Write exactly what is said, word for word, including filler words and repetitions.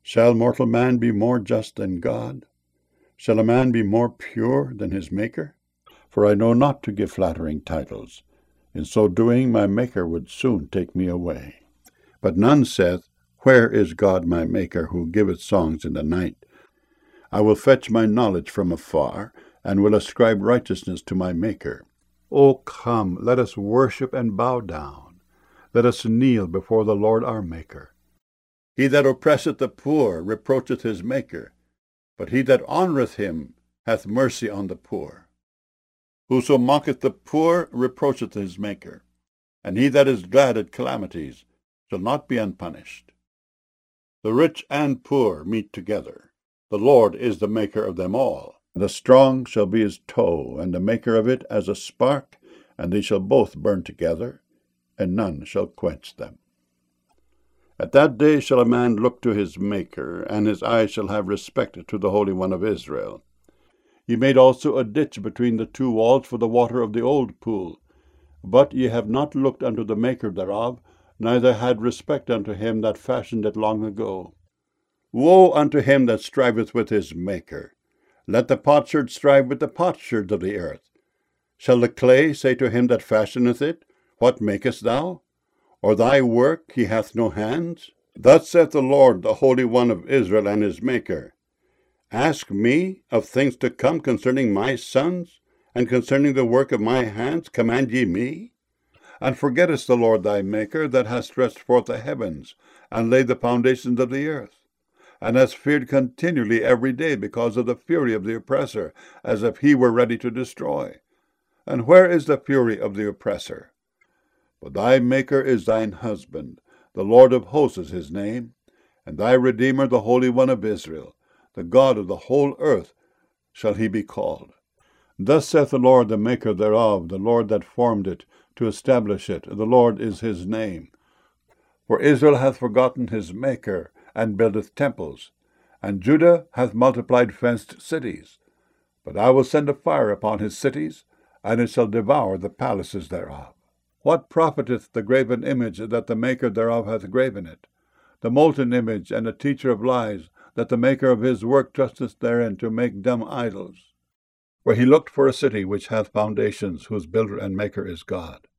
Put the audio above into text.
Shall mortal man be more just than God? Shall a man be more pure than his Maker? For I know not to give flattering titles. In so doing, my Maker would soon take me away. But none saith, Where is God my Maker, who giveth songs in the night? I will fetch my knowledge from afar, and will ascribe righteousness to my Maker. O come, let us worship and bow down. Let us kneel before the Lord our Maker. He that oppresseth the poor reproacheth his Maker, but he that honoureth him hath mercy on the poor. Whoso mocketh the poor reproacheth his Maker, and he that is glad at calamities shall not be unpunished. The rich and poor meet together. The Lord is the Maker of them all. The strong shall be his toe, and the maker of it as a spark, and they shall both burn together, and none shall quench them. At that day shall a man look to his Maker, and his eyes shall have respect to the Holy One of Israel. Ye made also a ditch between the two walls for the water of the old pool. But ye have not looked unto the Maker thereof, neither had respect unto him that fashioned it long ago. Woe unto him that striveth with his Maker! Let the potsherd strive with the potsherds of the earth. Shall the clay say to him that fashioneth it, What makest thou? Or thy work, he hath no hands? Thus saith the Lord, the Holy One of Israel and his Maker. Ask me of things to come concerning my sons, and concerning the work of my hands command ye me? And forgettest the Lord thy Maker, that hast stretched forth the heavens, and laid the foundations of the earth, and hast feared continually every day because of the fury of the oppressor, as if he were ready to destroy. And where is the fury of the oppressor? But thy Maker is thine husband, the Lord of hosts is his name, and thy Redeemer the Holy One of Israel, the God of the whole earth shall he be called. Thus saith the Lord, the Maker thereof, the Lord that formed it, to establish it, the Lord is his name. For Israel hath forgotten his Maker, and buildeth temples, and Judah hath multiplied fenced cities. But I will send a fire upon his cities, and it shall devour the palaces thereof. What profiteth the graven image that the Maker thereof hath graven it? The molten image and the teacher of lies, that the Maker of his work trusteth therein to make dumb idols. Where he looked for a city which hath foundations, whose builder and maker is God.